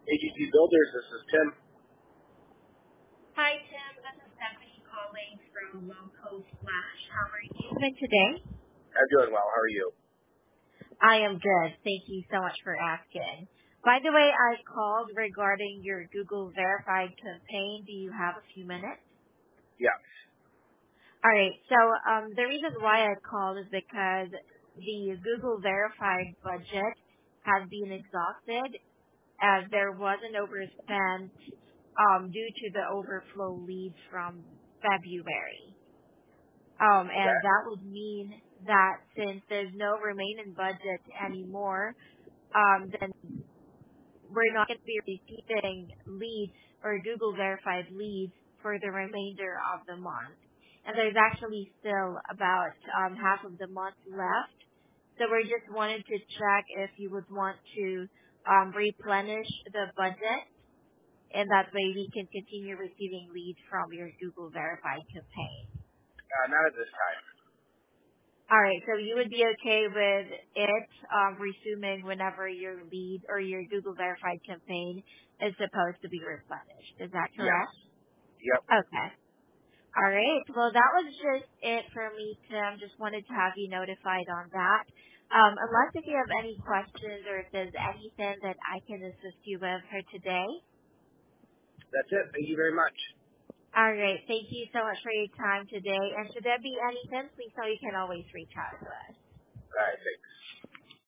AGT Builders, this is Tim. Hi, Tim. This is Stephanie calling from Local Flash. How are you doing today? I'm doing well. How are you? I am good. Thank you so much for asking. By the way, I called regarding your Google Verified campaign. Do you have a few minutes? Yes. All right. So the reason why I called is because the Google Verified budget has been exhausted as there was an overspend due to the overflow leads from February. Okay. And that would mean that since there's no remaining budget anymore, then we're not going to be receiving leads or Google verified leads for the remainder of the month. And there's actually still about half of the month left. So we just wanted to check if you would want to replenish the budget, and that way we can continue receiving leads from your Google verified campaign. Not at this time. All right, so you would be okay with it resuming whenever your lead or your Google verified campaign is supposed to be replenished. Is that Yes. correct? Yep. Okay. All right. Well, that was just it for me, Tim. Just wanted to have you notified on that. Unless if you have any questions or if there's anything that I can assist you with for today. That's it. Thank you very much. All right. Thank you so much for your time today. And should there be anything, please know you can always reach out to us. All right. Thanks.